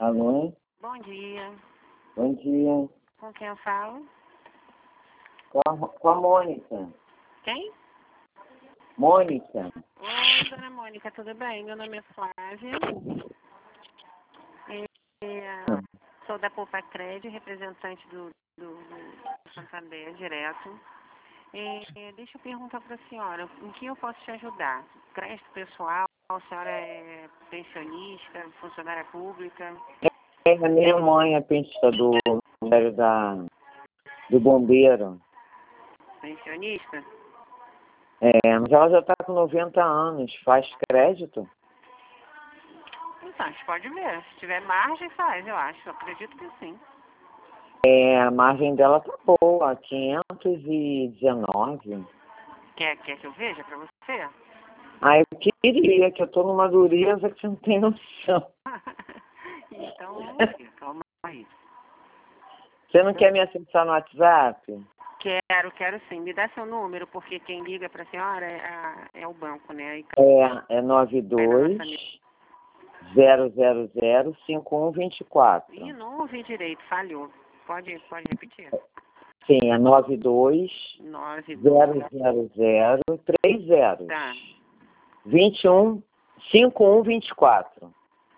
Alô? Bom dia. Bom dia. Com quem eu falo? Com a Mônica. Quem? Mônica. Oi, dona Mônica, tudo bem? Meu nome é Flávia. Sou da Poupa Crédito, representante do Santander Direto. Deixa eu perguntar para a senhora, em que eu posso te ajudar? Crédito pessoal, a senhora é pensionista, funcionária pública? É a minha mãe, a pensionista do bombeiro. Pensionista? Mas ela já está com 90 anos. Faz crédito? Então, a gente pode ver. Se tiver margem, faz, eu acho. Eu acredito que sim. A margem dela tá boa, 519. Quer que eu veja para você? Eu queria, que eu tô numa dureza que você não tem noção. Então, calma aí. Você não quer me acessar no WhatsApp? Quero sim. Me dá seu número, porque quem liga para a senhora é o banco, né? Aí, É 92 000 5124. Ih, não ouvi direito, falhou. Pode repetir. Sim, é 92 92. 000 3 zeros. Tá. 21 5124.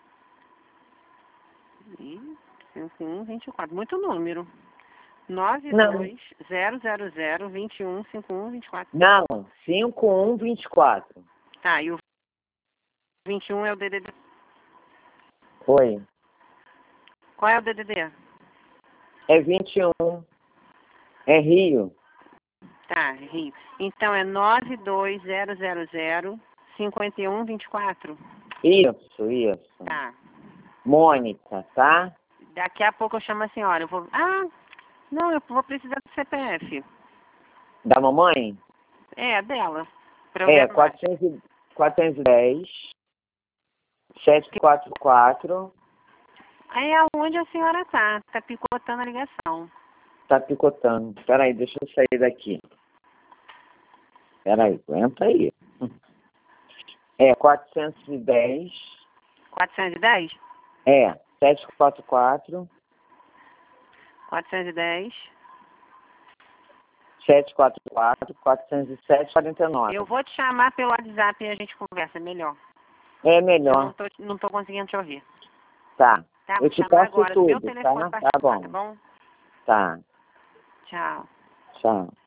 Ih, 5124. Muito número. 92 000 21 5124. Não, 5124. Tá, e o 21 é o DDD. Foi. Qual é o DDD? É 21. É Rio. Tá, Rio. Então é 92000 5124. Isso. Tá. Mônica, tá? Daqui a pouco eu chamo a senhora. Eu vou. Não, eu vou precisar do CPF. Da mamãe? É, dela. Pra eu ver a margem. 410 744. Aí é onde a senhora tá. Tá picotando a ligação. Tá picotando. Peraí, deixa eu sair daqui. Peraí, aguenta aí. 410. 410? 744. 410. 744 407 49. Eu vou te chamar pelo WhatsApp e a gente conversa melhor. É Eu melhor. não tô conseguindo te ouvir. Tá. Tá? Eu Vou te chamar passo agora do meu tudo, telefone tá? Tá particular, bom. tá bom? Tá. Tchau. Tchau.